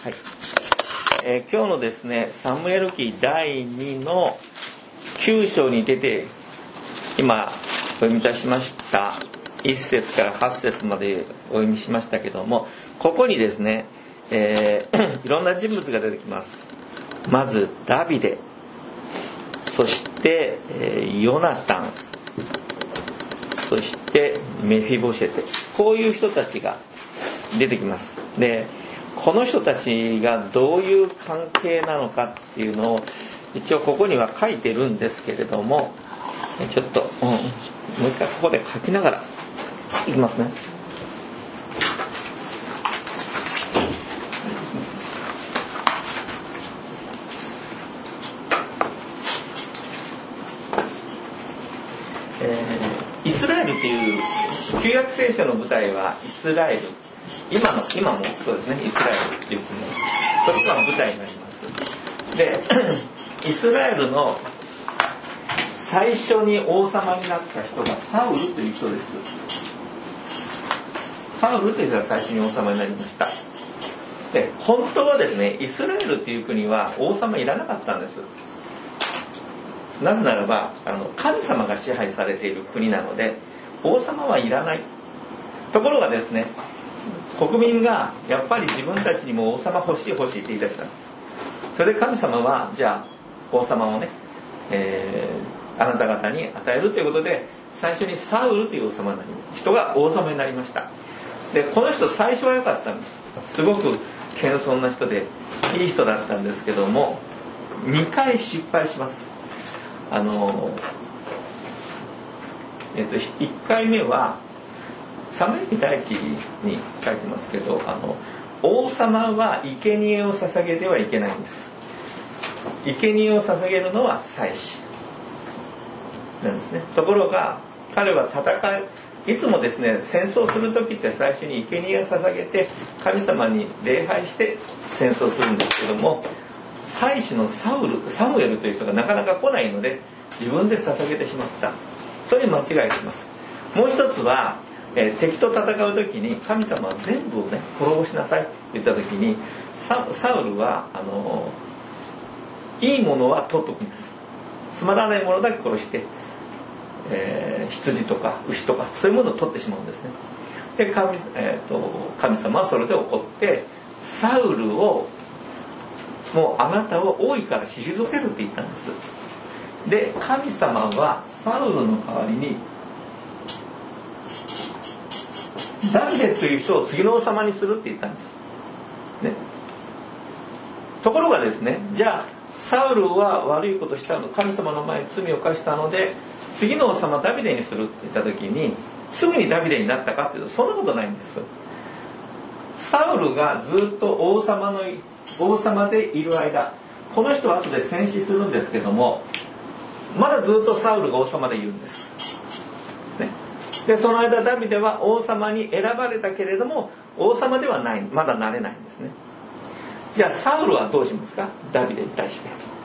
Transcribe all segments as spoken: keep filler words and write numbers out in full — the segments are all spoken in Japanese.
はいえー、今日のですねサムエル記だいにのきゅう章に出て今お読みいたしましたいっ節からはち節までお読みしましたけども、ここにですね、えー、いろんな人物が出てきます。まずダビデ、そして、えー、ヨナタン、そしてメフィボシェテ、こういう人たちが出てきます。でこの人たちがどういう関係なのかっていうのを一応ここには書いてるんですけれども、ちょっと、うん、もう一回ここで書きながらいきますね。えー、イスラエルという旧約聖書の舞台はイスラエル、今の今もそうですね、イスラエルっていう国、それが舞台になります。でイスラエルの最初に王様になった人がサウルという人です。サウルという人が最初に王様になりました。で本当はですね、イスラエルという国は王様いらなかったんです。なぜならばあの神様が支配されている国なので王様はいらない。ところがですね、国民がやっぱり自分たちにも王様欲しい欲しいって言い出したんです。それで神様はじゃあ王様をね、えー、あなた方に与えるということで最初にサウルという王様になり人が王様になりました。でこの人最初は良かったんです。すごく謙遜な人でいい人だったんですけども、にかい失敗します。あの、えっと、いっかいめはサムエル記だいいちに書いてますけど、あの王様は生贄を捧げてはいけないんです。生贄を捧げるのは祭司なんですね。ところが彼は戦いいつもですね、戦争する時って最初に生贄を捧げて神様に礼拝して戦争するんですけども、祭司のサウルサムエルという人がなかなか来ないので自分で捧げてしまった。そういう間違いをします。もう一つは、えー、敵と戦う時に神様は全部をね滅ぼしなさいって言った時に サ, サウルはあのー、いいものは取っとくんです。つまらないものだけ殺して、えー、羊とか牛とかそういうものを取ってしまうんですね。で 神,、えー、と神様はそれで怒ってサウルをもうあなたを王位から退けるって言ったんです。で神様はサウルの代わりにダビデという人を次の王様にするって言ったんです、ね、ところがですね、じゃあサウルは悪いことしたの、神様の前に罪を犯したので次の王様ダビデにするって言った時にすぐにダビデになったかっていうとそんなことないんです。サウルがずっと王様の王様でいる間、この人は後で戦死するんですけどもまだずっとサウルが王様でいるんです、ね、でその間ダビデは王様に選ばれたけれども王様ではない、まだなれないんですね。じゃあサウルはどうしますか、ダビデに対して。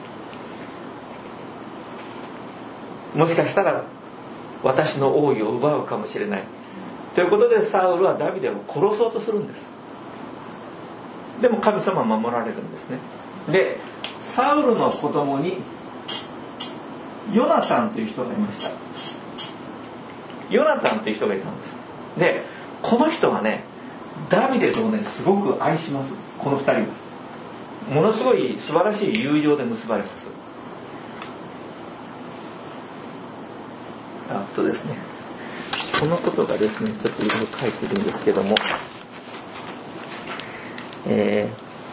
もしかしたら私の王位を奪うかもしれないということでサウルはダビデを殺そうとするんです。でも神様は守られるんですね。でサウルの子供にヨナタンという人がいました。ヨナタンという人がいたんです。でこの人はねダビデとねすごく愛します。このふたりはものすごい素晴らしい友情で結ばれます。あとですね、このことがですねちょっといろいろ書いてるんですけども、え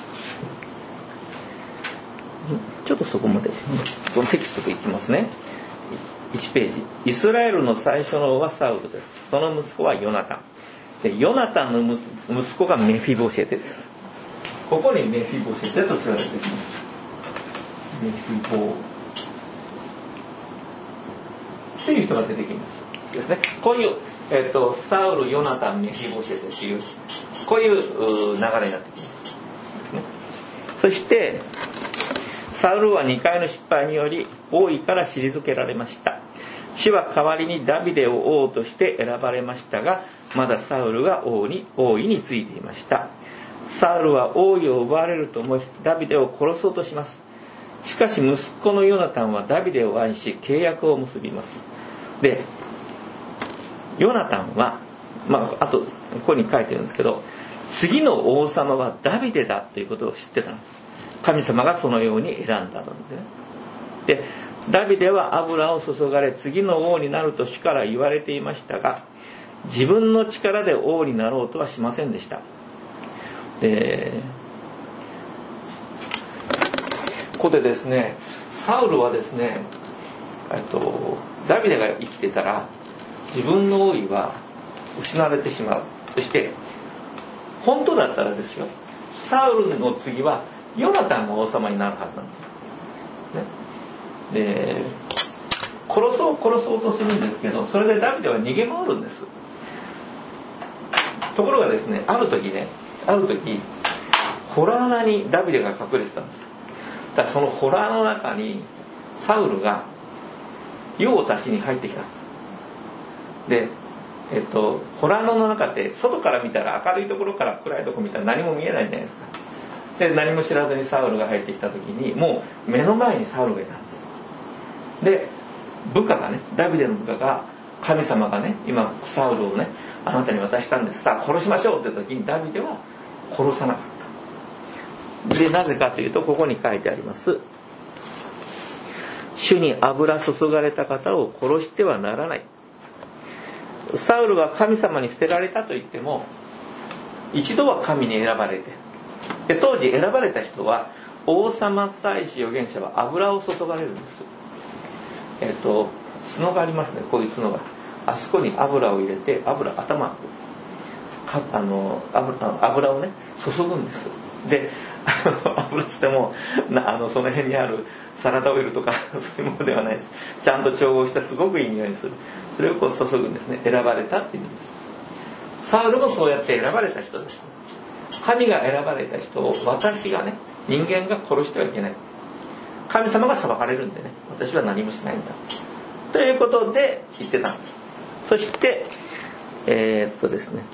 ー、ちょっとそこまでこのテキストでいきますね。いちページ、イスラエルの最初の王はサウルです。その息子はヨナタンで、ヨナタンの息子がメフィボシェテです。ここにメフィボシェテと連れてきます。メフィボっていう人が出てきますですね。こういう、えーと、サウル、ヨナタン、メフィボシェテっていうこういう流れになってきますですね。そしてサウルはにかいの失敗により王位から退けられました。主は代わりにダビデを王として選ばれましたが、まだサウルが王に王位についていました。 サウルは王位を奪われると思いダビデを殺そうとします。しかし息子のヨナタンはダビデを愛し契約を結びます。でヨナタンは、まあ、あとここに書いてるんですけど、次の王様はダビデだということを知ってたんです。神様がそのように選んだのでね。でダビデは油を注がれ次の王になると主から言われていましたが、自分の力で王になろうとはしませんでした。でここでですね、サウルはですね、えっと、ダビデが生きてたら自分の王位は失われてしまう。そして本当だったらですよ、サウルの次はヨナタンが王様になるはずなんです、ね、で殺そう殺そうとするんですけど、それでダビデは逃げ回るんです。ところがですね、ある時ねある時洞穴にダビデが隠れてたんです。だからその洞穴の中にサウルが用を足しに入ってきたんです。でえっと洞穴の中って外から見たら明るいところから暗いところ見たら何も見えないじゃないですか。で何も知らずにサウルが入ってきた時にもう目の前にサウルがいたんです。で部下がね、ダビデの部下が、神様がね今サウルをねあなたに渡したんです、さあ殺しましょうって時にダビデは殺さなかった。でなぜかというとここに書いてあります。主に油注がれた方を殺してはならない。サウルは神様に捨てられたと言っても一度は神に選ばれて、で当時選ばれた人は王様、祭司、預言者は油を注がれるんです。えっと角がありますね、こういう角があそこに油を入れて油頭かあの 油, 油をね注ぐんです。で油つってもなあのその辺にあるサラダオイルとかそういうものではないです。ちゃんと調合したすごくいい匂いにする、それをこう注ぐんですね。選ばれたっていう意味です。サウルもそうやって選ばれた人です。神が選ばれた人を私がね人間が殺してはいけない、神様が裁かれるんでね私は何もしないんだということで言ってたんです。そしてえー、っとですね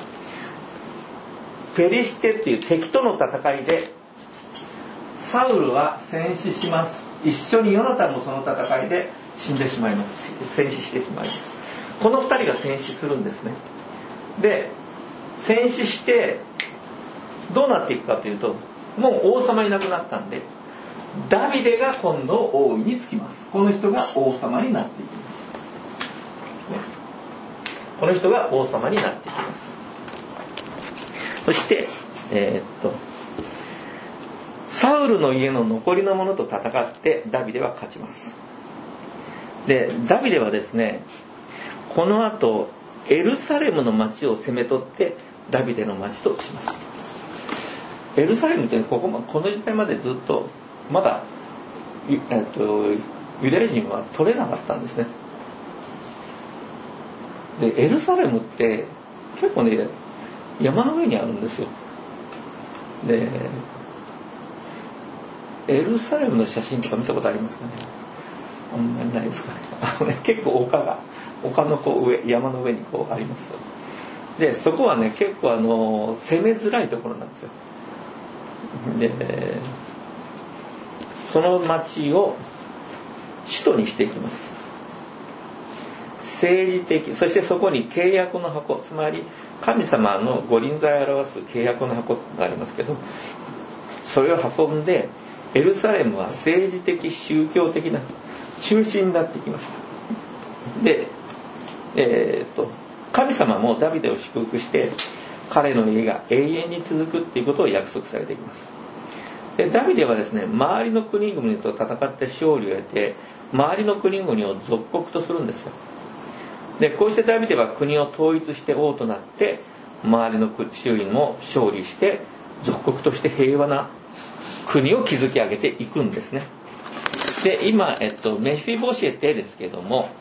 ペリシテっていう敵との戦いでサウルは戦死します。一緒にヨナタンもその戦いで死んでしまいます。戦死してしまいます。この二人が戦死するんですね。で戦死してどうなっていくかというと、もう王様いなくなったんでダビデが今度王位につきます。この人が王様になっていきます、ね、この人が王様になっていきます。そしてえー、っとサウルの家の残りの者と戦ってダビデは勝ちます。でダビデはですねこの後エルサレムの町を攻め取ってダビデの町とします。エルサレムってこここの時代までずっとまだ、えっと、ユダヤ人は取れなかったんですね。でエルサレムって結構ね山の上にあるんですよ。でエルサレムの写真とか見たことありますかね。あんまりないですかね。あのね結構丘が丘のこう上山の上にこうあります。でそこはね結構あの攻めづらいところなんですよ。でその町を首都にしていきます。政治的、そしてそこに契約の箱、つまり神様の御臨在を表す契約の箱がありますけど、それを運んでエルサレムは政治的宗教的な中心になっていきます。で、えー、っと神様もダビデを祝福して彼の家が永遠に続くっていうことを約束されていきます。でダビデはですね周りの国々と戦って勝利を得て周りの国々を属国とするんですよ。でこうしてダビデは国を統一して王となって周りの周囲も勝利して属国として平和な国を築き上げていくんですね。で今、えっと、メフィボシェテですけども、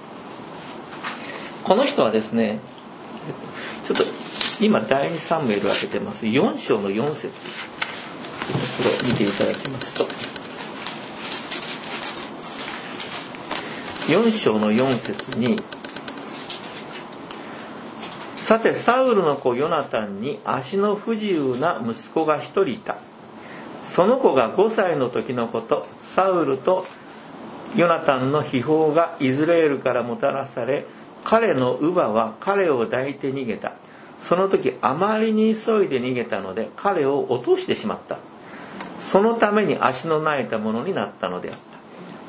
この人はですねちょっと今だいにサムエルを開けてます。よん章のよん節これを見ていただきますと、よん章のよん節にさてサウルの子ヨナタンに足の不自由な息子が一人いた。その子がごさいの時のこと、サウルとヨナタンの秘宝がイスラエルからもたらされ、彼の乳母は彼を抱いて逃げた。その時あまりに急いで逃げたので彼を落としてしまった。そのために足の薙いたものになったのであった。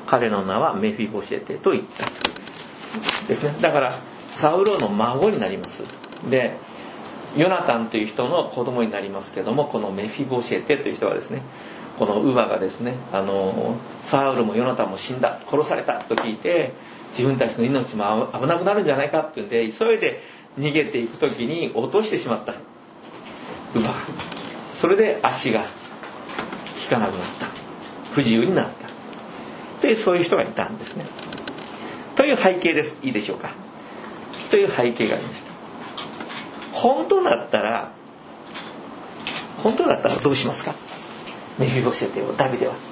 彼の名はメフィボシェテと言ったですね。だからサウルの孫になります。でヨナタンという人の子供になりますけども、このメフィボシェテという人はですね、この乳母がですね、あのサウルもヨナタンも死んだ、殺されたと聞いて、自分たちの命も危なくなるんじゃないかっていうんで急いで逃げていく時に落としてしまった乳母。それで足が引かなくなった、不自由になったで、そういう人がいたんですね。という背景です。いいでしょうか。という背景がありました。本当だったら本当だったらどうしますか。メフィボシェテをダビデは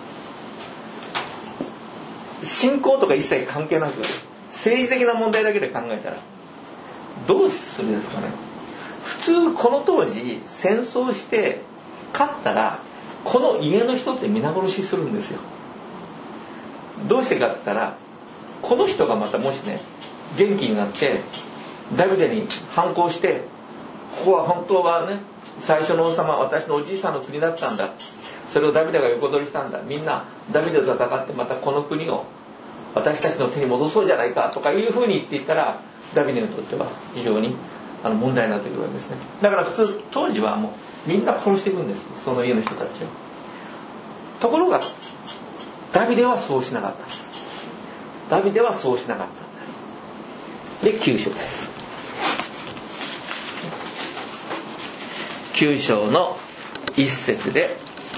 信仰とか一切関係なく政治的な問題だけで考えたらどうするんですかね。普通この当時戦争して勝ったらこの家の人って皆殺しするんですよ。どうしてかって言ったら、この人がまたもしね元気になってダビデに反抗して、ここは本当はね最初の王様は私のおじいさんの国だったんだ、それをダビデが横取りしたんだ、みんなダビデと戦ってまたこの国を私たちの手に戻そうじゃないかとかいうふうに言っていったら、ダビデにとっては非常にあの問題になってくるわけですね。だから普通当時はもうみんな殺していくんです、その家の人たちを。ところがダビデはそうしなかったんです。ダビデはそうしなかったんです。できゅう章です。きゅう章の一節で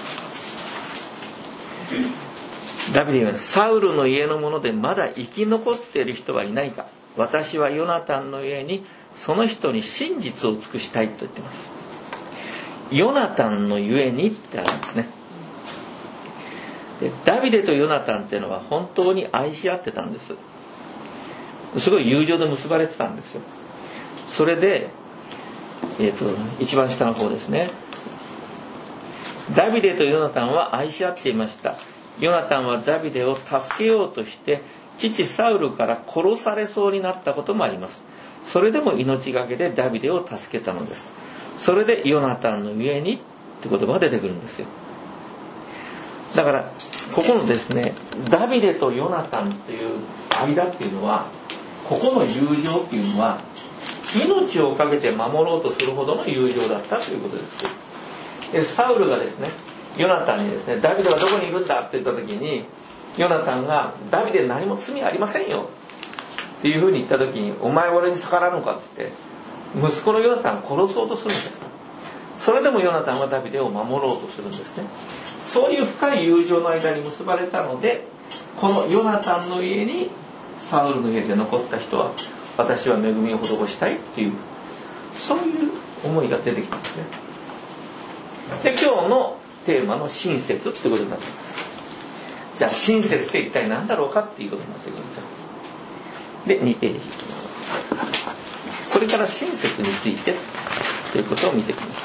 ダビデはサウルの家の者でまだ生き残っている人はいないか。私はヨナタンの家にその人に真実を尽くしたいと言っています。ヨナタンのゆえにってあるんですね。でダビデとヨナタンっていうのは本当に愛し合ってたんです。すごい友情で結ばれてたんですよ。それで、えーと、一番下の方ですね。ダビデとヨナタンは愛し合っていました。ヨナタンはダビデを助けようとして父サウルから殺されそうになったこともあります。それでも命がけでダビデを助けたのです。それでヨナタンのゆえにって言葉が出てくるんですよ。だからここのですね、ダビデとヨナタンっていう間っていうのは、ここの友情っていうのは命をかけて守ろうとするほどの友情だったということです。でサウルがですねヨナタンにですね、ダビデはどこにいるんだって言った時に、ヨナタンがダビデ何も罪ありませんよっていうふうに言った時に、お前俺に逆らうのかって言って息子のヨナタンを殺そうとするんです。それでもヨナタンはダビデを守ろうとするんですね。そういう深い友情の間に結ばれたので、このヨナタンの家にサウルの家で残った人は私は恵みを施したいっていう、そういう思いが出てきたんですね。で今日のテーマの親切ってことになっています。じゃあ親切って一体何だろうかっていうことになってくるんですよ。でにページこれから親切についてということを見ていきます。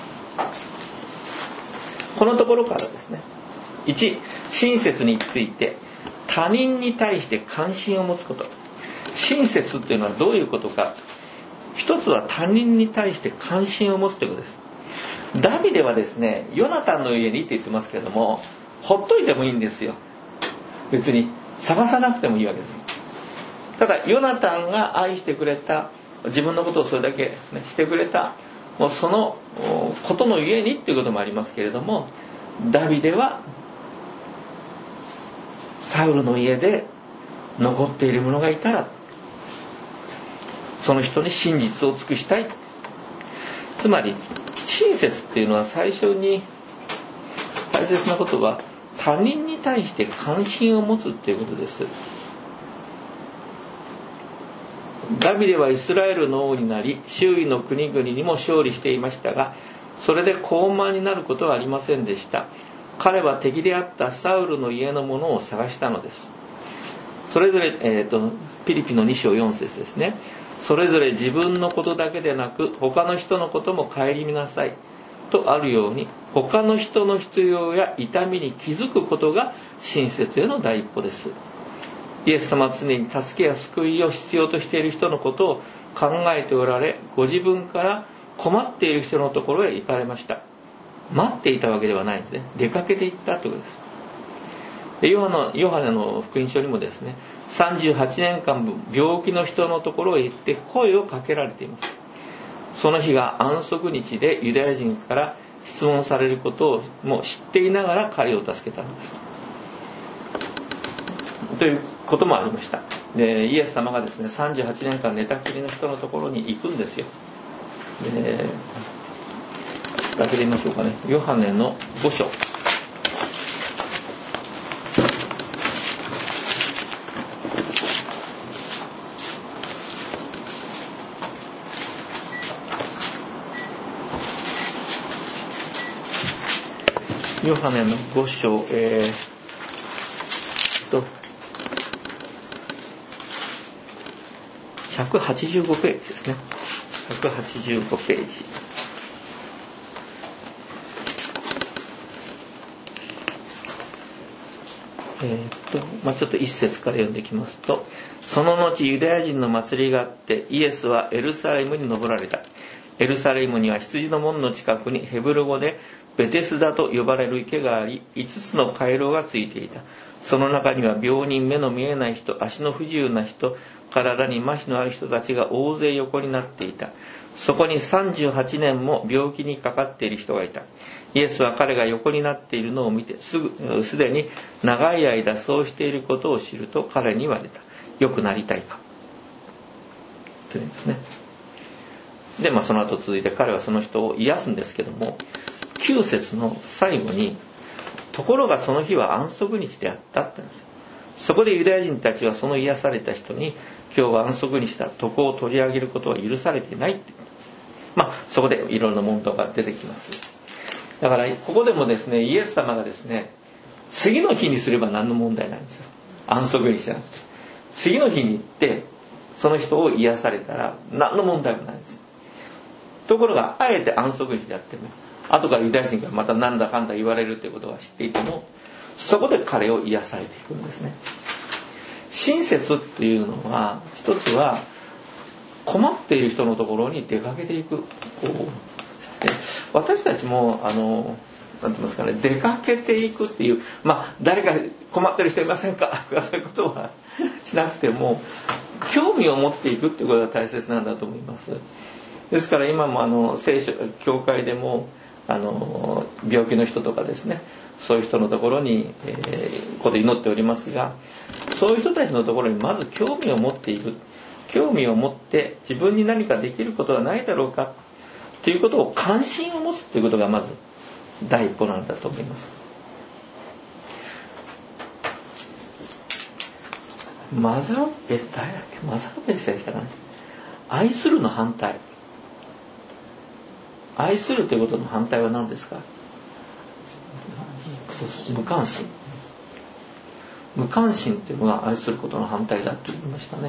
このところからですね、いち親切について他人に対して関心を持つこと。親切っていうのはどういうことか。一つは他人に対して関心を持つということです。ダビデはですね、ヨナタンの家にって言ってますけども、ほっといてもいいんですよ。別に探さなくてもいいわけです。ただヨナタンが愛してくれた、自分のことをそれだけ、ね、してくれた、もうそのことの家にっていうこともありますけれども、ダビデはサウルの家で残っている者がいたらその人に真実を尽くしたい。つまり親切っていうのは最初に大切なことは他人に対して関心を持つっていうことです。ダビデはイスラエルの王になり周囲の国々にも勝利していましたが、それで高慢になることはありませんでした。彼は敵であったサウルの家のものを探したのです。それぞれ、えーと、ピリピのに章よん節ですね。 それぞれ自分のことだけでなく他の人のことも顧みなさいとあるように、他の人の必要や痛みに気づくことが親切への第一歩です。イエス様は常に助けや救いを必要としている人のことを考えておられ、ご自分から困っている人のところへ行かれました。待っていたわけではないんですね。出かけていったということです。でヨハのヨハネの福音書にもですね、さんじゅうはちねんかんぶん病気の人のところへ行って声をかけられています。その日が安息日でユダヤ人から質問されることをもう知っていながら彼を助けたのですということもありました。でイエス様がですね、さんじゅうはちねんかん寝たきりの人のところに行くんですよ。でだけで言いましょうかね。ヨハネのご章、ヨハネのご章、えー、とひゃくはちじゅうごページですね。ひゃくはちじゅうごページ。えー、っとまあちょっと一節から読んでいきますと、その後ユダヤ人の祭りがあってイエスはエルサレムに登られた。エルサレムには羊の門の近くにヘブル語でベテスダと呼ばれる池があり、いつつの回廊がついていた。その中には病人、目の見えない人、足の不自由な人、体に麻痺のある人たちが大勢横になっていた。そこにさんじゅうはちねんも病気にかかっている人がいた。イエスは彼が横になっているのを見て、すぐすでに長い間そうしていることを知ると彼に言われた。良くなりたいかというんですね。で、まあ、その後続いて彼はその人を癒すんですけども、きゅう節の最後に、ところがその日は安息日であったって言うんですよ。そこでユダヤ人たちはその癒された人に、今日は安息日だ、床を取り上げることは許されていないって言うんです。まあそこでいろいろな問答が出てきます。だからここでもですね、イエス様がですね、次の日にすれば何の問題ないんですよ。安息日じゃなくて、次の日に行ってその人を癒されたら何の問題もないんです。ところがあえて安息日であっても、後からユダヤ人がまたなんだかんだ言われるということは知っていても、そこで彼を癒されていくんですね。親切っていうのは、一つは困っている人のところに出かけていく。こうで私たちもあのなんて言いますかね、出かけていくっていう、まあ誰か困ってる人いませんかとかそういうことはしなくても、興味を持っていくっていうことが大切なんだと思います。ですから今もあの聖書教会でもあの病気の人とかですね、そういう人のところに、えー、ここで祈っておりますが、そういう人たちのところにまず興味を持っていく、興味を持って自分に何かできることはないだろうかということを関心を持つということがまず第一歩なんだと思います。マザーえ誰だっけマザーペースでしたかね。愛するの反対、愛するということの反対は何ですか。そうそう、無関心。無関心っていうのが愛することの反対だと言いましたね。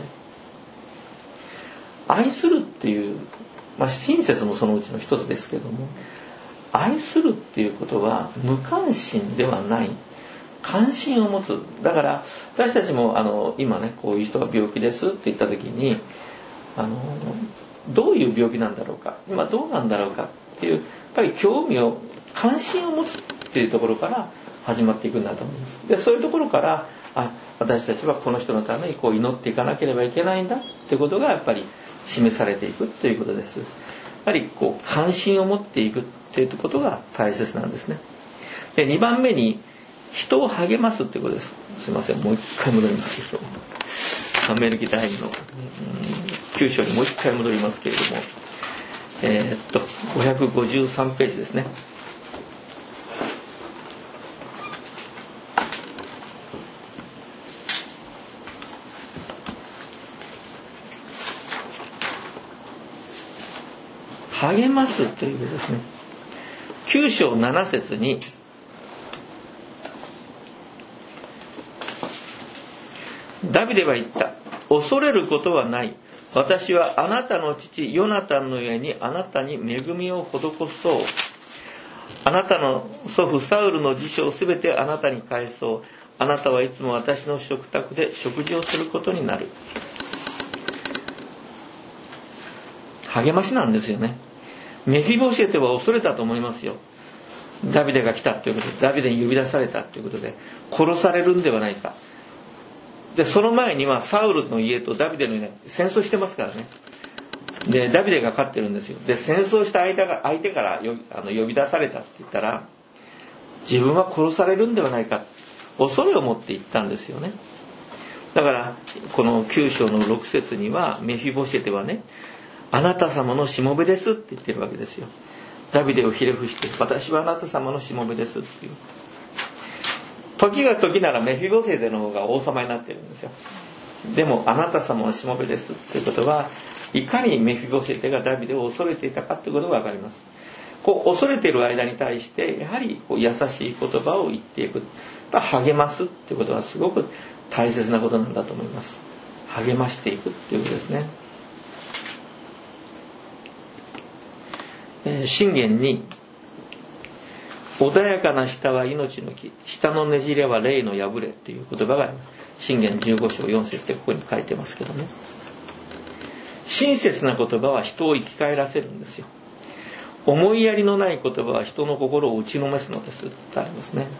愛するっていう、まあ、親切もそのうちの一つですけども、愛するっていうことは無関心ではない、関心を持つ。だから私たちもあの今ね、こういう人が病気ですって言った時に、あのどういう病気なんだろうか、今どうなんだろうかっていう、やっぱり興味を、関心を持つっていうところから始まっていくんだと思います。でそういうところから、あ、私たちはこの人のためにこう祈っていかなければいけないんだっていうことがやっぱり示されていくということです。やはりこう関心を持っていくっていうことが大切なんですね。でにばんめに人を励ますっていうことです。すいません、もう一回戻りますけど、サムエル記第二のきゅう章にもう一回戻りますけれども、えー、っとごひゃくごじゅうさんページですね。励ますということですね。きゅう章なな節に、ダビデは言った。恐れることはない。 私はあなたの父ヨナタンの家にあなたに恵みを施そう。あなたの祖父サウルの辞書をすべてあなたに返そう。あなたはいつも私の食卓で食事をすることになる。励ましなんですよね。メフィボシェテは恐れたと思いますよ。ダビデが来たということで、ダビデに呼び出されたということで殺されるんではないか。でその前にはサウルの家とダビデの家戦争してますからね。でダビデが勝ってるんですよ。で戦争した相手が相手からよあの呼び出されたって言ったら、自分は殺されるんではないか、恐れを持って言ったんですよね。だからこのきゅう章のろく節にはメフィボシェテはね、あなた様のしもべですって言ってるわけですよ。ダビデをひれ伏して、私はあなた様のしもべですっていう。時が時ならメフィボシェテの方が王様になってるんですよ。でもあなた様のしもべですっていうことは、いかにメフィボシェテがダビデを恐れていたかっていうことが分かります。こう恐れている間に対してやはりこう優しい言葉を言っていく、励ますっていうことはすごく大切なことなんだと思います。励ましていくっていうことですね。箴言に、穏やかな舌は命の木、舌のねじれは霊の破れという言葉が箴言じゅうご章よん節ってここに書いてますけどね。親切な言葉は人を生き返らせるんですよ。思いやりのない言葉は人の心を打ちのめすのですってありますね。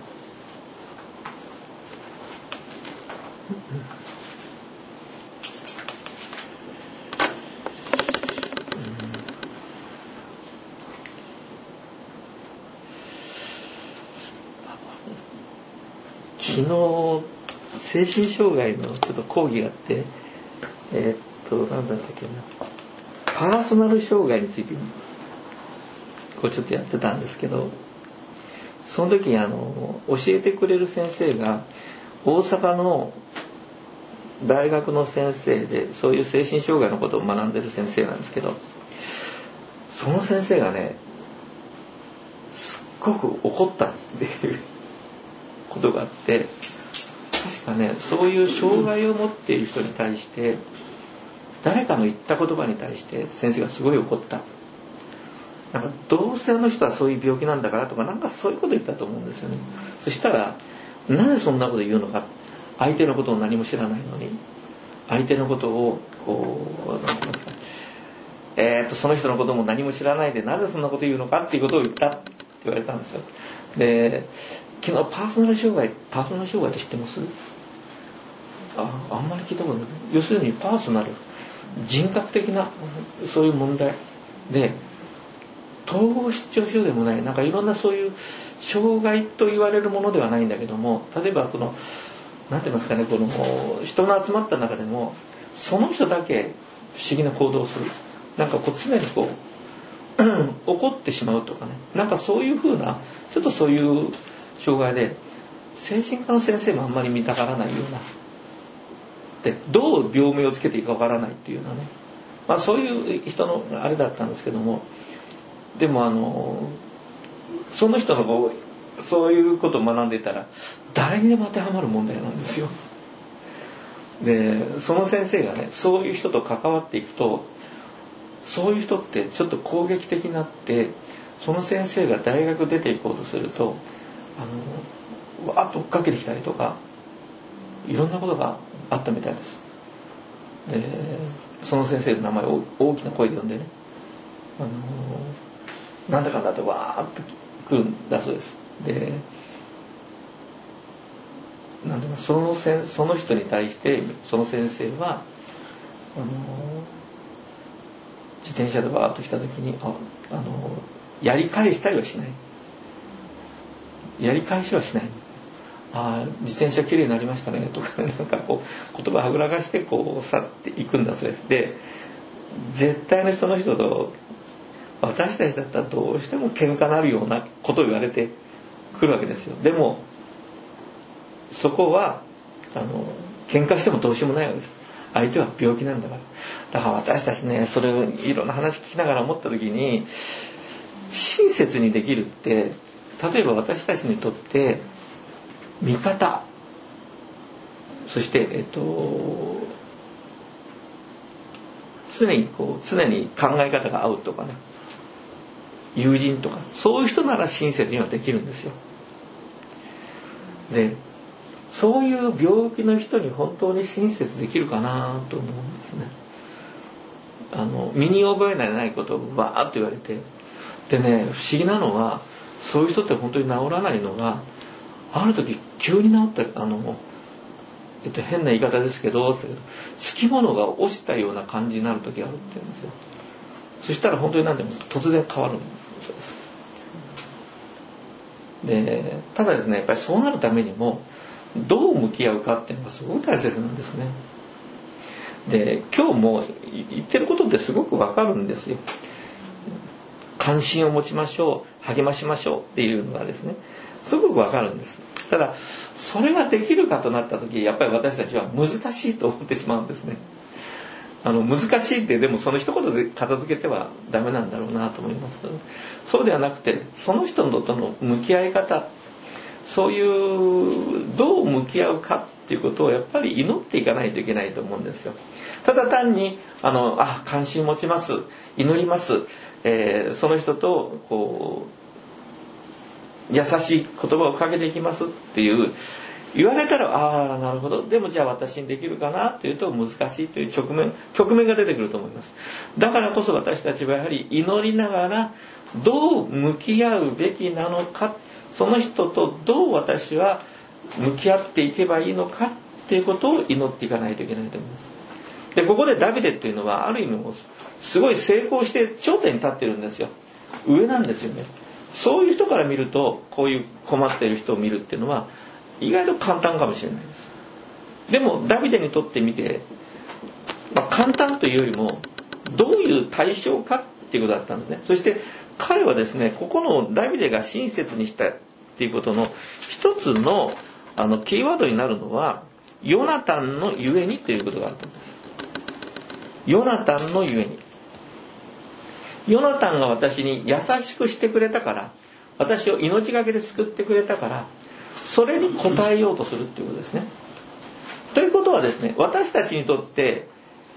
昨日精神障害のちょっと講義があって、えー、っと何だったっけな、パーソナル障害についてこうちょっとやってたんですけど、その時にあの教えてくれる先生が大阪の大学の先生で、そういう精神障害のことを学んでる先生なんですけど、その先生がね、すっごく怒ったっていうことがあって、確かね、そういう障害を持っている人に対して誰かの言った言葉に対して先生がすごい怒った。なんかどうせあの人はそういう病気なんだからとか、なんかそういうこと言ったと思うんですよね。そしたら、なぜそんなこと言うのか、相手のことを何も知らないのに、相手のことをこう何て言いますか、えー、とその人のことも何も知らないでなぜそんなこと言うのかっていうことを言ったって言われたんですよ。で昨日パーソナル障害パーソナル障害って知ってます？あ, あんまり聞いたことない。要するにパーソナル、人格的なそういう問題で、統合失調症でもない、なんかいろんなそういう障害と言われるものではないんだけども、例えばこの何て言いますかね、この人の集まった中でもその人だけ不思議な行動をする、なんかこう常にこう怒ってしまうとかね、なんかそういう風なちょっとそういう障害で、精神科の先生もあんまり見たがらないようなで、どう病名をつけていいかわからないっていうようなね、まあ、そういう人のあれだったんですけども、でもあのその人のこうそういうことを学んでいたら誰にでも当てはまる問題なんですよ。でその先生がね、そういう人と関わっていくと、そういう人ってちょっと攻撃的になって、その先生が大学出ていこうとすると、あのわーっと追っかけてきたりとか、いろんなことがあったみたいです。でその先生の名前を大きな声で呼んでね、あのなんだかんだとわーっと来るんだそうです。でなんでそのせその人に対してその先生はあの自転車でバーッと来た時にああのやり返したりはしない、やり返しはしない。あ自転車きれいになりましたねとか、なんかこう言葉はぐらかしてこう去っていくんだそうです。で絶対にその人と私たちだったらどうしても喧嘩になるようなことを言われてくるわけですよ。でもそこはあの喧嘩してもどうしようもないわけです。相手は病気なんだから。だから私たちね、それをいろんな話聞きながら思った時に、親切にできるって例えば私たちにとって味方、そしてえっと常にこう常に考え方が合うとかね、友人とかそういう人なら親切にはできるんですよ。でそういう病気の人に本当に親切できるかなと思うんですね。あの身に覚えないことをバーッと言われて、でね、不思議なのはそういう人って本当に治らないのが、ある時急に治ったり、あの、えっと、変な言い方ですけどつきものが落ちたような感じになる時があるって言うんですよ。そしたら本当に何でも突然変わるんですそうです。でただですね、やっぱりそうなるためにもどう向き合うかっていうのがすごく大切なんですね。で今日も言ってることってすごくわかるんですよ。関心を持ちましょう、励ましましょうっていうのがですね、すごくわかるんです。ただそれができるかとなった時、やっぱり私たちは難しいと思ってしまうんですね。あの難しいってでもその一言で片付けてはダメなんだろうなと思います。そうではなくて、その人との向き合い方、そういうどう向き合うかっていうことをやっぱり祈っていかないといけないと思うんですよ。ただ単にあのあ関心持ちます、祈ります、えー、その人とこう優しい言葉をかけていきますっていう言われたら、ああなるほど、でもじゃあ私にできるかなというと難しいという局面局面が出てくると思います。だからこそ私たちはやはり祈りながらどう向き合うべきなのか、その人とどう私は向き合っていけばいいのかっていうことを祈っていかないといけないと思います。でここでダビデっていうのはある意味もすごい成功して頂点に立ってるんですよ。上なんですよね。そういう人から見るとこういう困っている人を見るっていうのは意外と簡単かもしれないです。でもダビデにとってみて、まあ、簡単というよりもどういう対象かっていうことだったんですね。そして彼はですね、ここのダビデが親切にしたっていうことの一つのあのキーワードになるのはヨナタンのゆえにということがあると思います。ヨナタンのゆえに、ヨナタンが私に優しくしてくれたから、私を命がけで救ってくれたから、それに応えようとするっていうことですね。ということはですね、私たちにとって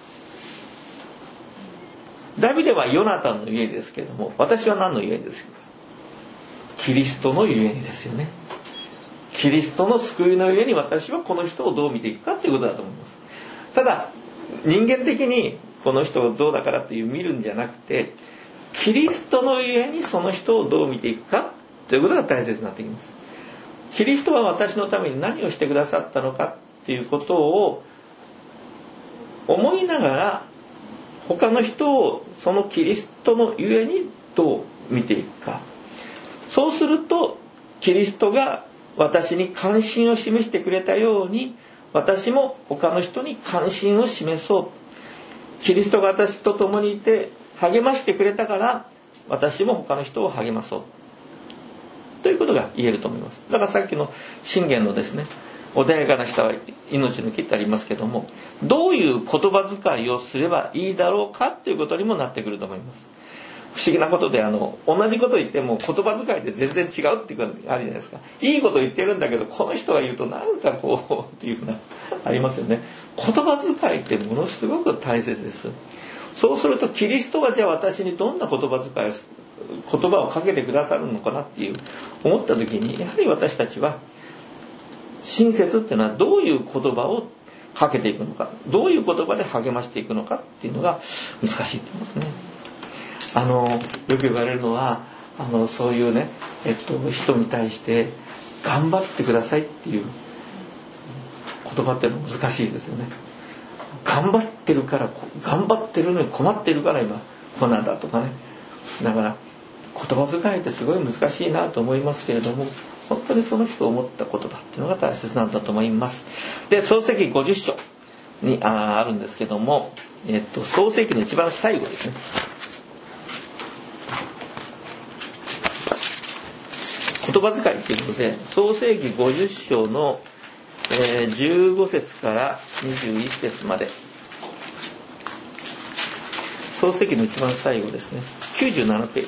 ダビデはヨナタンのゆえにですけれども、私は何のゆえにですか？キリストのゆえにですよね。キリストの救いのゆえに私はこの人をどう見ていくかということだと思います。ただ人間的にこの人をどうだからという見るんじゃなくて、キリストのゆえにその人をどう見ていくかということが大切になってきます。キリストは私のために何をしてくださったのかっていうことを思いながら、他の人をそのキリストのゆえにどう見ていくか。そうするとキリストが私に関心を示してくれたように、私も他の人に関心を示そう。キリストが私と共にいて励ましてくれたから、私も他の人を励まそうということが言えると思います。だからさっきの信玄のですね、穏やかな人は命の木ってありますけども、どういう言葉遣いをすればいいだろうかということにもなってくると思います。不思議なことで、あの同じこと言っても言葉遣いで全然違うっていうことがあるじゃないですか。いいこと言ってるんだけど、この人が言うとなんかこうっていうのがありますよね。言葉遣いってものすごく大切です。そうするとキリストがじゃあ私にどんな言葉遣いを言葉をかけてくださるのかなっていう思った時に、やはり私たちは親切っていうのはどういう言葉をかけていくのか、どういう言葉で励ましていくのかっていうのが難しいって言いますね。あのよく言われるのは、あのそういうね、えっと、人に対して頑張ってくださいっていう言葉っていうのは難しいですよね。頑張ってるから頑張ってるのに困ってるから今こうなんだとかね。だから言葉遣いってすごい難しいなと思いますけれども、本当にその人を思った言葉っていうのが大切なんだと思います。で、創世記ごじゅっ章に あ, あるんですけども、えっと、創世記の一番最後ですね。言葉遣いということで、創世記ごじゅっ章の、えー、じゅうご節からにじゅういち節まで、創世記の一番最後ですね、きゅうじゅうななページ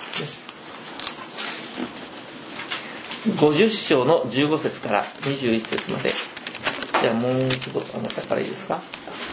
ですね。ごじゅっ章のじゅうご節からにじゅういち節まで。じゃあもう一度あなたからいいですか。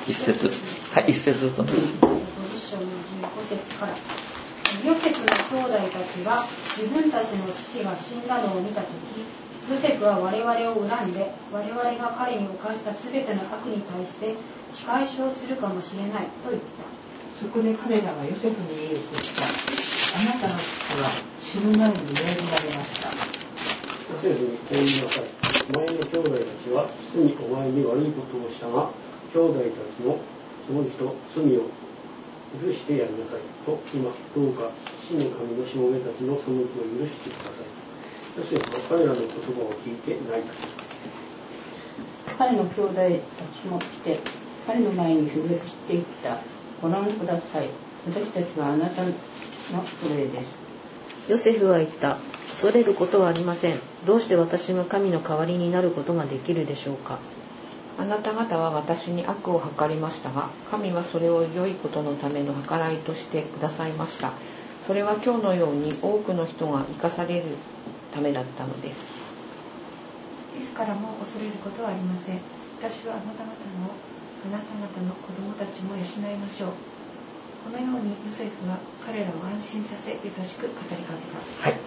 一節、はい、一節ずつお願いします。 ごじゅっ章のじゅうご節から。ヨセフの兄弟たちは自分たちの父が死んだのを見たとき、ヨセフは我々を恨んで、我々が彼に犯したすべての悪に対して仕返しをするかもしれないと言った。 そこで彼らがヨセフに言うとした。あなたの父は死ぬ前に命じられました。 ヨセフにこう言いなさい。お前の兄弟たちは罪お前に悪いことをしたが、兄弟たちのその人罪を許してやりなさいと今どうか父の神のしもべたちの背きを許してください。ヨセフは彼らの言葉を聞いて泣いた。 彼の兄弟たちも来て彼の前に伏していった。ご覧ください。私たちはあなたの奴隷です。 ヨセフは言った。恐れることはありません。どうして私が神の代わりになることができるでしょうか。あなた方は私に悪を計りましたが、神はそれを良いことのための計らいとしてくださいました。それは今日のように多くの人が生かされるためだったのです。 ですからもう恐れることはありません。私はあなた方のあなた方の子供たちも養いましょう。このようにヨセフは彼らを安心させ優しく語りかけた。 はい。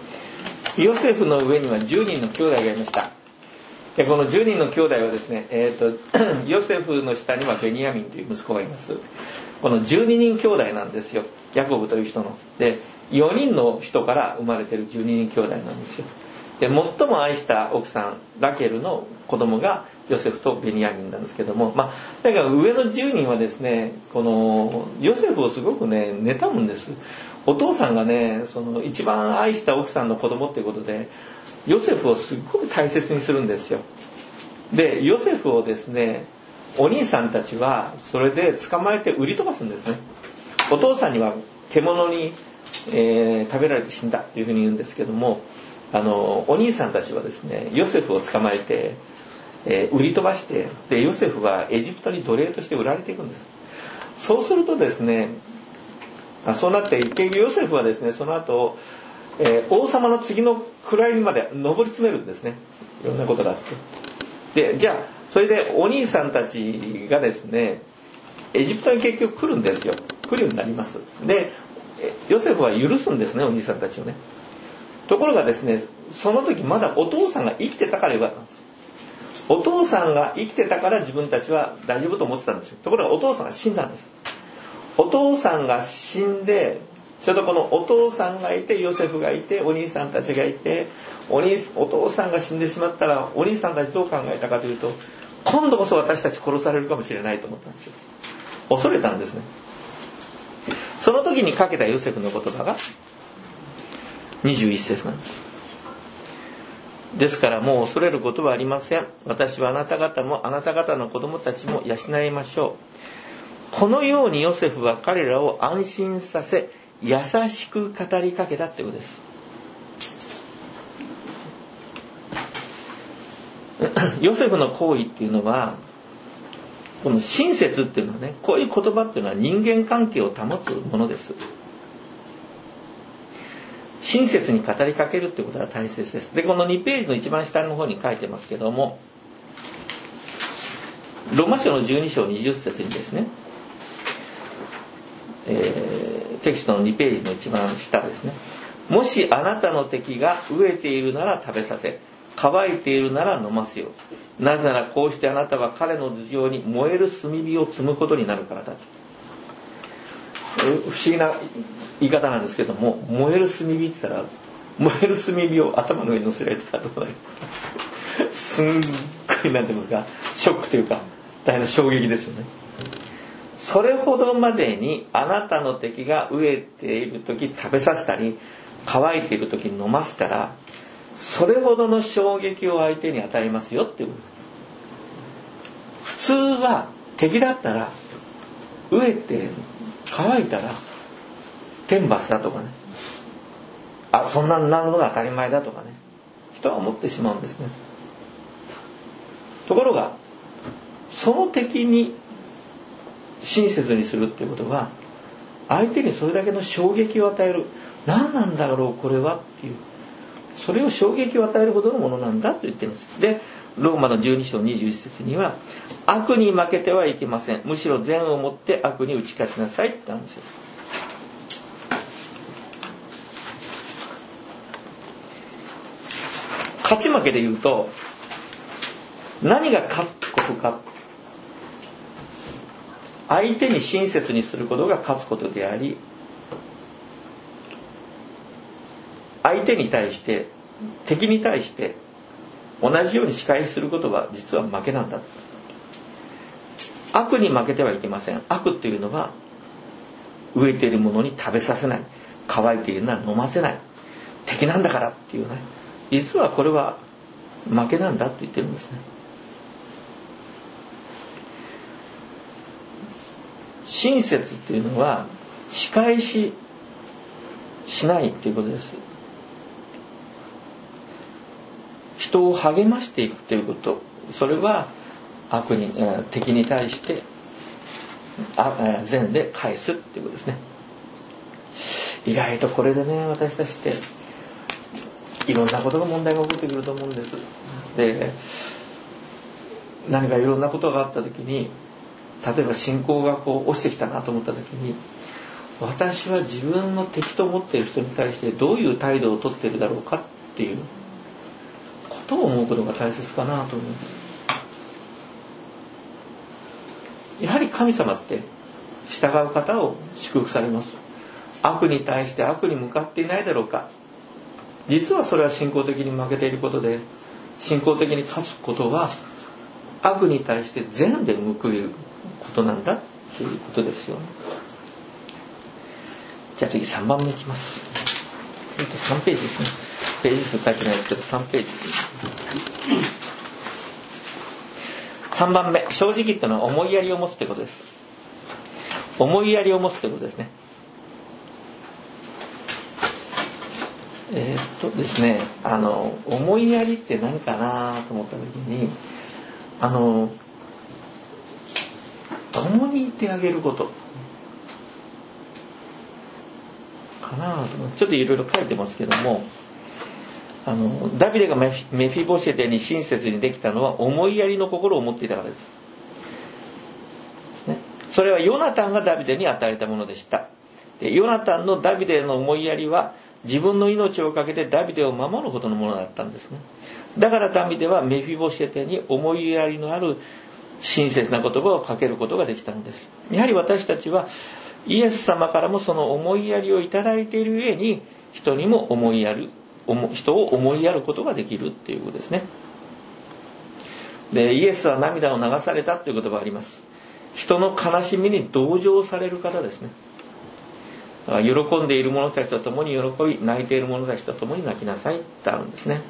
ヨセフの上にはじゅうにんの兄弟がいました。でこのじゅうにんの兄弟はですね、えーと、ヨセフの下にはベニヤミンという息子がいます。このじゅうににん兄弟なんですよ。ヤコブという人の。で、よにんの人から生まれているじゅうににん兄弟なんですよ。で、最も愛した奥さん、ラケルの子供がヨセフとベニヤミンなんですけども、まあ、だから上のじゅうにんはですね、このヨセフをすごくね、妬むんです。お父さんがね、その一番愛した奥さんの子供っていうことで、ヨセフをすごく大切にするんですよ。で、ヨセフをですね、お兄さんたちはそれで捕まえて売り飛ばすんですね。お父さんには獣に、えー、食べられて死んだというふうに言うんですけども、あのお兄さんたちはですね、ヨセフを捕まえて、えー、売り飛ばして、でヨセフはエジプトに奴隷として売られていくんです。そうするとですね、あそうなって結局ヨセフはですね、その後、えー、王様の次の位まで上り詰めるんですね。いろんなことがあって、でじゃあそれでお兄さんたちがですね、エジプトに結局来るんですよ。来るようになります。でヨセフは許すんですね、お兄さんたちをね。ところがですね、その時まだお父さんが生きてたからよかったんです。お父さんが生きてたから自分たちは大丈夫と思ってたんですよ。ところがお父さんが死んだんです。お父さんが死んで、ちょうどこのお父さんがいて、ヨセフがいて、お兄さんたちがいて、お兄お父さんが死んでしまったらお兄さんたちどう考えたかというと、今度こそ私たち殺されるかもしれないと思ったんですよ。恐れたんですね。その時にかけたヨセフの言葉がにじゅういち節なんです。ですからもう恐れることはありません。私はあなた方もあなた方の子供たちも養いましょう。このようにヨセフは彼らを安心させ、優しく語りかけたということです。ヨセフの行為っていうのは、この親切っていうのはね、こういう言葉っていうのは人間関係を保つものです。親切に語りかけるってことが大切です。で、このにページの一番下の方に書いてますけども、ローマ書のじゅうに章にじゅっ節にですね、えー、テキストのにページの一番下ですね、もしあなたの敵が飢えているなら食べさせ、乾いているなら飲ませよう。なぜならこうしてあなたは彼の頭上に燃える炭火を積むことになるからだと。不思議な言い方なんですけども、燃える炭火って言ったら、燃える炭火を頭の上に乗せられたらどうなりますか。すんごいなんて言いますか、ショックというか大変な衝撃ですよね。それほどまでにあなたの敵が飢えている時食べさせたり、乾いている時に飲ませたら、それほどの衝撃を相手に与えますよっていうことです。普通は敵だったら飢えて乾いたら天罰だとかね、あそんなのなるのが当たり前だとかね、人は思ってしまうんですね。ところがその敵に親切にするっていうことは、相手にそれだけの衝撃を与える、何なんだろうこれはっていう、それを衝撃を与えるほどのものなんだと言ってるんです。で、 ローマのじゅうに章にじゅういち節には、悪に負けてはいけません。むしろ善をもって悪に打ち勝ちなさいって言ったんですよ。勝ち負けで言うと、何が勝つことか。相手に親切にすることが勝つことであり、相手に対して、敵に対して同じように仕返しすることは実は負けなんだ。悪に負けてはいけません。悪っていうのは飢えているものに食べさせない、乾いているのは飲ませない、敵なんだからっていうね、実はこれは負けなんだと言ってるんですね。親切っていうのは仕返ししないということです。人を励ましていくということ、それは悪に、えー、敵に対してあ、えー、善で返すっていうことですね。意外とこれでね、私たちっていろんなことが問題が起こってくると思うんです。で、何かいろんなことがあった時に、例えば信仰がこう落ちてきたなと思った時に、私は自分の敵と思っている人に対してどういう態度をとっているだろうかっていうことを思うことが大切かなと思います。やはり神様って従う方を祝福されます。悪に対して悪に向かっていないだろうか。実はそれは信仰的に負けていることで、信仰的に勝つことは悪に対して善で報いることなんだということですよね。じゃあ次さんばんめいきます。さんページですね。ページ数書いてないですけどさんページ。さんばんめ、正直ってのは思いやりを持つということです。思いやりを持つということですね。えー、っとですね、あの思いやりって何かなと思った時に、あの共にいてあげることかなと思って、ちょっといろいろ書いてますけども、あのダビデがメフィボシェテに親切にできたのは思いやりの心を持っていたからです、ね、それはヨナタンがダビデに与えたものでした。でヨナタンのダビデへの思いやりは自分の命を懸けてダビデを守るほどのものだったんですね。だからダビデはメフィボシェテに思いやりのある親切な言葉をかけることができたのです。やはり私たちはイエス様からもその思いやりをいただいている上に、人にも思いやる、人を思いやることができるっていうことですね。で、イエスは涙を流されたという言葉があります。人の悲しみに同情される方ですね。だから喜んでいる者たちと共に喜び、泣いている者たちと共に泣きなさいってあるんですね。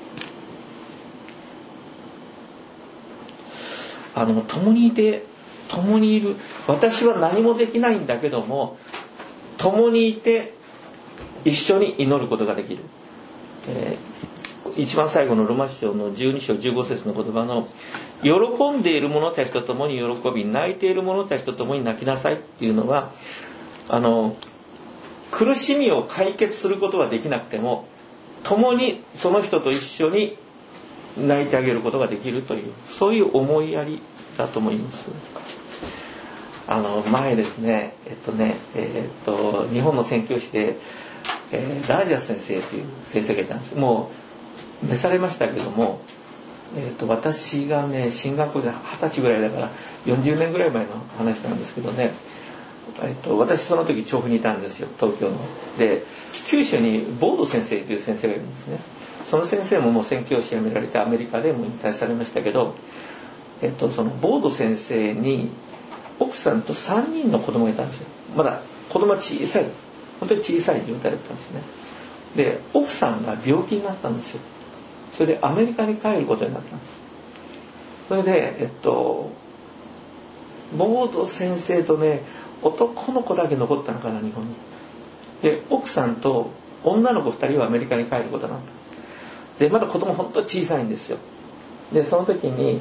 あの共にいて共にいる、私は何もできないんだけども共にいて一緒に祈ることができる、えー、一番最後のロマ書のじゅうに章じゅうご節の言葉の喜んでいる者たちと共に喜び、泣いている者たちと共に泣きなさいっていうのは、あの苦しみを解決することはできなくても共にその人と一緒に泣いてあげることができるという、そういう思いやりだと思います。あの前ですね、えっとね、えっと日本の宣教師で、えー、ラージャ先生という先生がいたんです。もう召されましたけども、えっと私がね進学校で二十歳ぐらいだからよんじゅうねんぐらい前の話なんですけどね、えっと私その時調布にいたんですよ、東京の。で九州にボード先生という先生がいるんですね。その先生ももう宣教師辞められてアメリカでも引退されましたけど、えっと、そのボード先生に奥さんとさんにんの子供がいたんですよ。まだ子供は小さい、本当に小さい状態だったんですね。で奥さんが病気になったんですよ。それでアメリカに帰ることになったんです。それでえっとボード先生とね男の子だけ残ったのかな、日本に。で奥さんと女の子ふたりはアメリカに帰ることになったんです。でまだ子供本当に小さいんですよ。でその時に、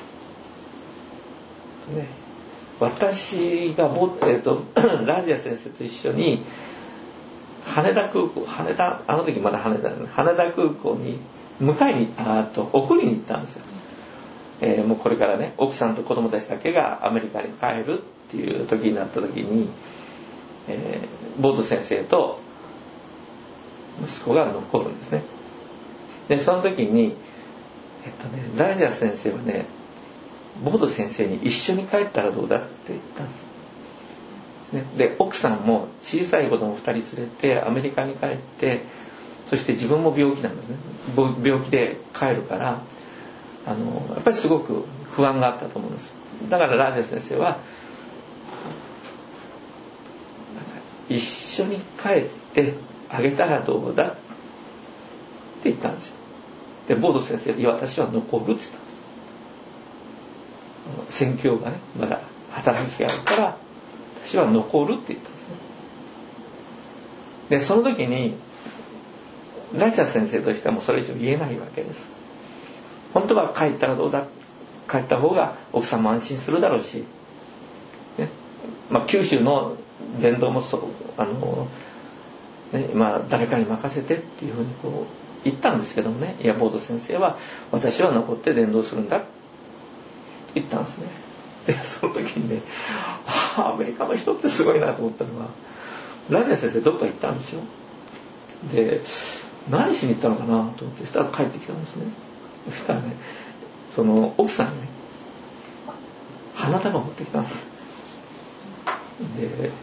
ね、私がボ、えー、とラジア先生と一緒に羽田空港、羽田あの時まだ羽田、ね、羽田空港に迎えにあと送りに行ったんですよ。 えー、もうこれからね奥さんと子供たちだけがアメリカに帰るっていう時になった時に、えー、ボード先生と息子が残るんですね。でその時に、えっとね、ラジャー先生はねボード先生に一緒に帰ったらどうだって言ったんです。ね、で奥さんも小さい子供ふたり連れてアメリカに帰って、そして自分も病気なんですね。病気で帰るからあのやっぱりすごく不安があったと思うんです。だからラージャ先生は一緒に帰ってあげたらどうだって言ったんですよ。でボード先生いや私は残るって言ったんです。宣教がねまだ働きがあるから私は残るって言ったんですね。でその時にラジャ先生としてはもうそれ以上言えないわけです。本当は帰ったらどうだ、帰った方が奥さんも安心するだろうし、ねまあ、九州の伝道もそうあの、ねまあ、誰かに任せてっていうふうにこう言ったんですけどもね、いやボード先生は私は残って伝道するんだって言ったんですね。でその時にね、アメリカの人ってすごいなと思ったのは、ラジャ先生どっか行ったんですよ。で何しに行ったのかなと思って、そしたら帰ってきたんですね。そしたらね、その奥さんにね花束を持ってきたんです。で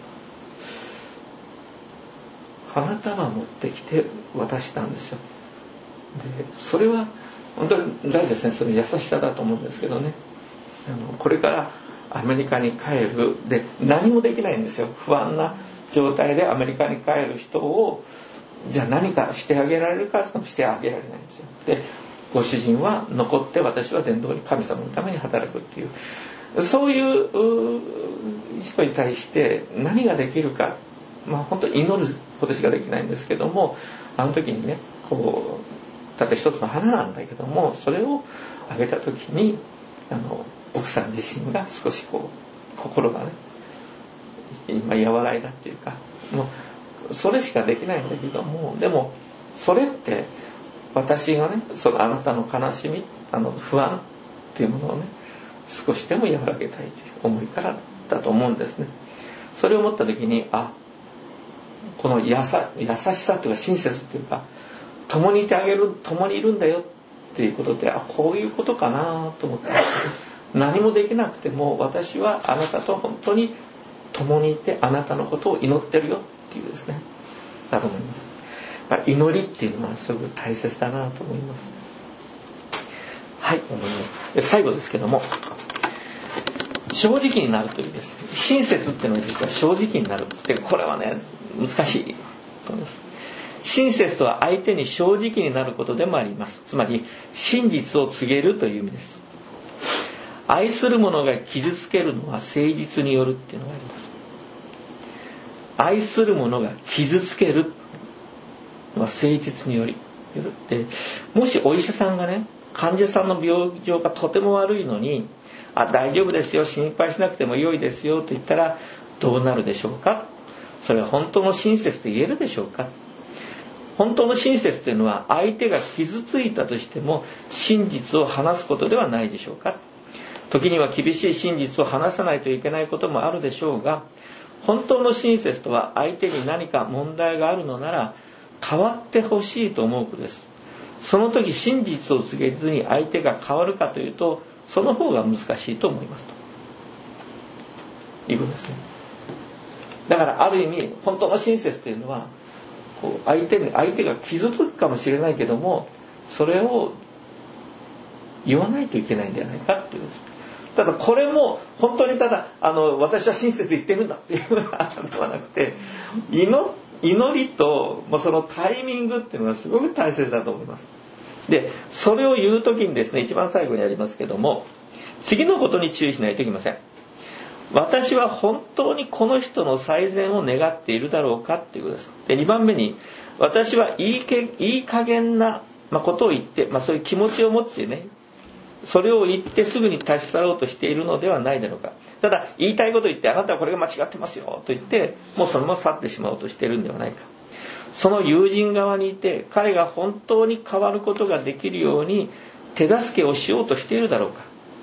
花束持ってきて渡したんですよ。でそれは本当にライザ先生の優しさだと思うんですけどね、あのこれからアメリカに帰るで何もできないんですよ。不安な状態でアメリカに帰る人をじゃあ何かしてあげられるかとしてあげられないんですよ。でご主人は残って私は伝道に神様のために働くっていうそういう人に対して何ができるか、まあ本当に祈ることしかできないんですけども、あの時にねこうたった一つの花なんだけどもそれをあげた時にあの奥さん自身が少しこう心がね今和らいだっていうか、もうそれしかできないんだけども、でもそれって私がねそのあなたの悲しみあの不安っていうものをね少しでも和らげたいという思いからだと思うんですね。それを思った時にあこのやさ優しさというか親切というか共にいてあげる共にいるんだよっていうことであこういうことかなと思って何もできなくても私はあなたと本当に共にいてあなたのことを祈ってるよっていうですねだと思います。まあ、祈りっていうのはすごく大切だなと思います。はい、最後ですけども正直になるというですね親切っていうのは実は正直になるってこれはね難しいと思います。親切とは相手に正直になることでもあります。つまり真実を告げるという意味です。愛する者が傷つけるのは誠実によるっていうのがあります。愛する者が傷つけるのは誠実によるってもしお医者さんがね患者さんの病状がとても悪いのにあ大丈夫ですよ心配しなくても良いですよと言ったらどうなるでしょうか。それは本当の親切と言えるでしょうか。本当の親切というのは相手が傷ついたとしても真実を話すことではないでしょうか。時には厳しい真実を話さないといけないこともあるでしょうが、本当の親切とは相手に何か問題があるのなら変わってほしいと思うことです。その時真実を告げずに相手が変わるかというとその方が難しいと思いますということですね。だからある意味本当の親切というのはこう相手に相手が傷つくかもしれないけどもそれを言わないといけないんではないかということです。ただこれも本当にただあの私は親切言ってるんだっていうのがあるのではなくて 祈, 祈りともうそのタイミングっていうのがすごく大切だと思います。でそれを言うときにですね一番最後にありますけども次のことに注意しないといけません。私は本当にこの人の最善を願っているだろうかということです。でにばんめに私はいいけいい加減な、まあ、ことを言って、まあ、そういう気持ちを持ってねそれを言ってすぐに立ち去ろうとしているのではないだろうか。ただ言いたいことを言ってあなたはこれが間違ってますよと言ってもうそのまま去ってしまおうとしているんではないか。その友人側にいて彼が本当に変わることができるように手助けをしようとしているだろうか。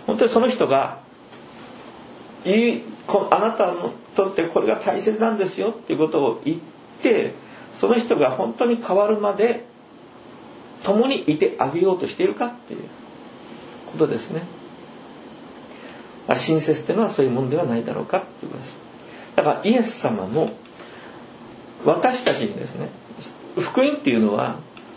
本当にその人がいいあなたにとってこれが大切なんですよっていうことを言って、その人が本当に変わるまで共にいてあげようとしているかっていうことですね。親切っていうのはそういうものではないだろうかっていうことです。だからイエス様も私たちにですね、福音っていうのは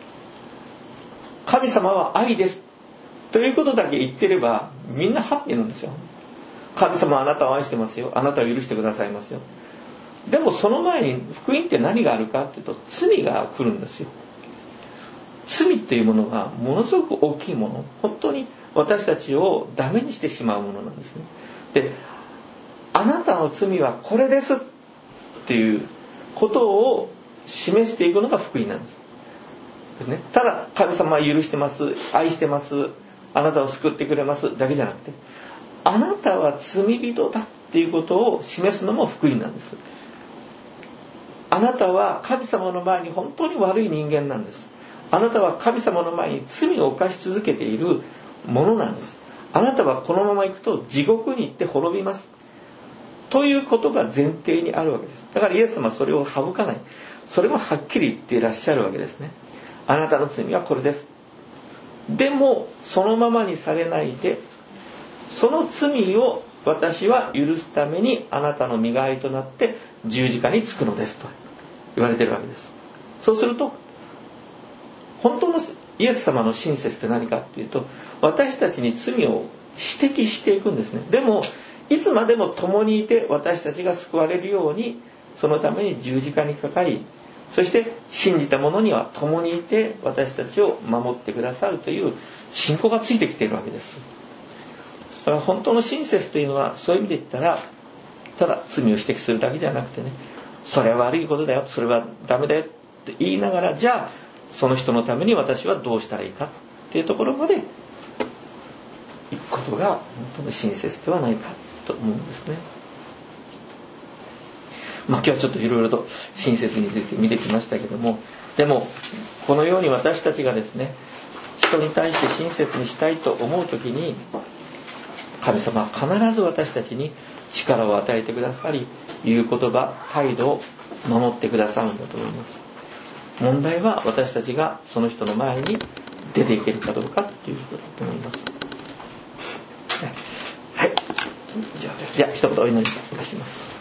神様は愛ですということだけ言ってればみんなハッピーなんですよ。神様はあなたを愛してますよ、あなたを許してくださいますよ。でもその前に福音って何があるかっていうと、罪が来るんですよ。罪っていうものがものすごく大きいもの、本当に私たちをダメにしてしまうものなんですね。で、あなたの罪はこれですっていうことを示していくのが福音なんですですね。ただ神様は許してます、愛してます、あなたを救ってくれますだけじゃなくて、あなたは罪人だっていうことを示すのも福音なんです。あなたは神様の前に本当に悪い人間なんです。あなたは神様の前に罪を犯し続けているものなんです。あなたはこのまま行くと地獄に行って滅びますということが前提にあるわけです。だからイエス様はそれを省かない、それもはっきり言っていらっしゃるわけですね。あなたの罪はこれです。でもそのままにされないで、その罪を私は許すためにあなたの身代わりとなって十字架につくのですと言われているわけです。そうすると本当のイエス様の親切って何かっていうと、私たちに罪を指摘していくんですね。でもいつまでも共にいて私たちが救われるように、そのために十字架にかかり、そして信じた者には共にいて私たちを守ってくださるという信仰がついてきているわけです。だから本当の親切というのは、そういう意味で言ったらただ罪を指摘するだけじゃなくてね、それは悪いことだよ、それはダメだよって言いながら、じゃあその人のために私はどうしたらいいかっていうところまで行くことが本当の親切ではないかと思うんですね。まあ今日はちょっといろいろと親切について見てきましたけども、でもこのように私たちがですね、人に対して親切にしたいと思うときに、神様は必ず私たちに力を与えてくださり、言う言葉、態度を守ってくださるんだと思います。問題は私たちがその人の前に出ていけるかどうかということだと思います。はい、以上です。じゃあ一言お祈りいたします。